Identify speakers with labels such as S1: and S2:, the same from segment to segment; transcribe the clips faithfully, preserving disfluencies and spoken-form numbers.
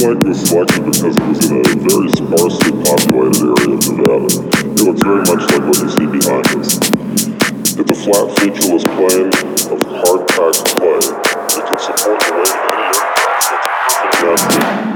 S1: like was selected because it was in a very sparsely populated area of Nevada. It looks very much like what you see behind us. It's a flat, featureless plain of hard-packed clay. It can support the weight of any aircraft, so it's a perfect natural.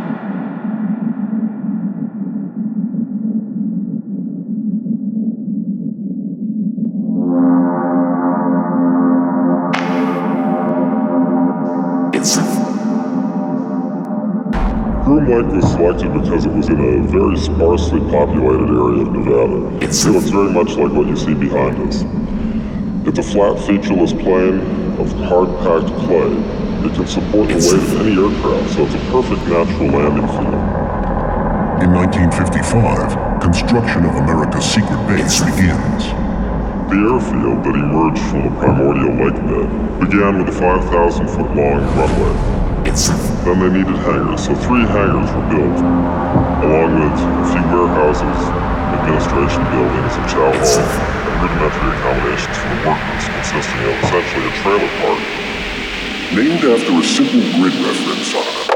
S1: Groom Lake was selected because it was in a very sparsely populated area of Nevada. It looks very much like what you see behind us. It's a flat, featureless plain of hard-packed clay. It can support the weight of any aircraft, so it's a perfect natural landing field.
S2: In nineteen fifty-five, construction of America's secret base begins.
S1: The airfield that emerged from the primordial lake bed began with a five thousand foot long runway. Then they needed hangars, so three hangars were built, along with a few warehouses, administration buildings, a chow hall, and rudimentary accommodations for the workers, consisting of essentially a trailer park.
S2: Named after a simple grid reference on it.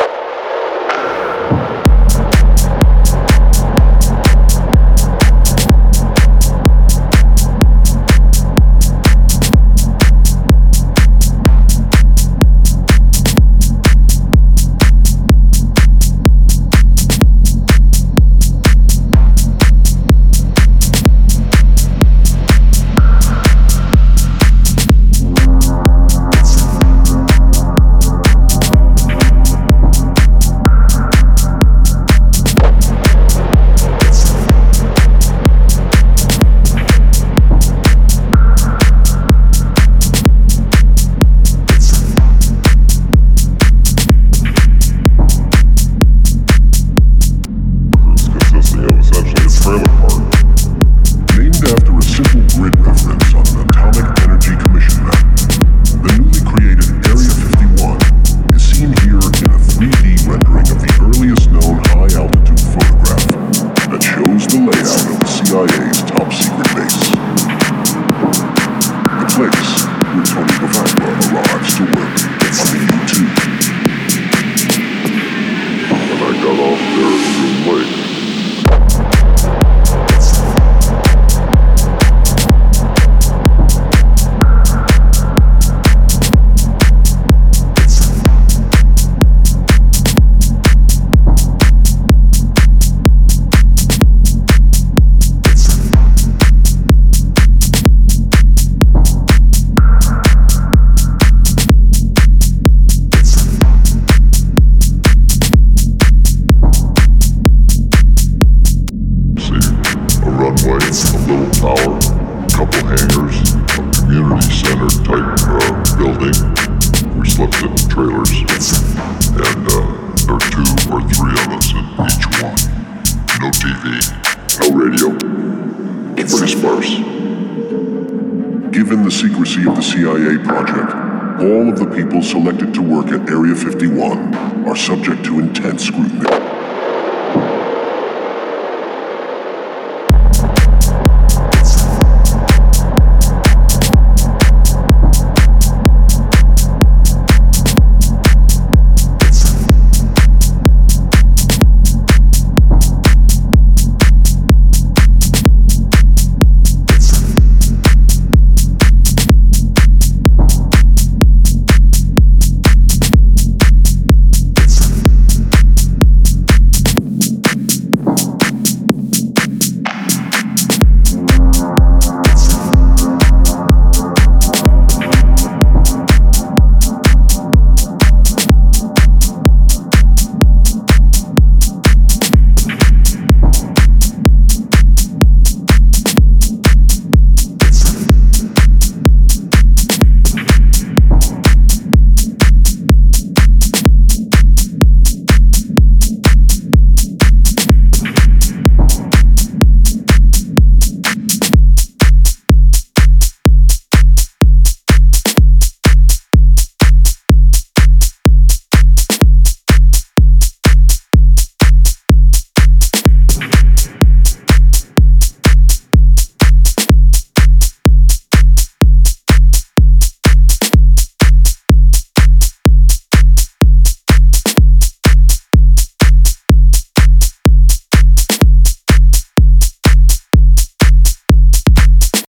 S2: Given the secrecy of the C I A project, all of the people selected to work at Area fifty-one are subject to intense scrutiny.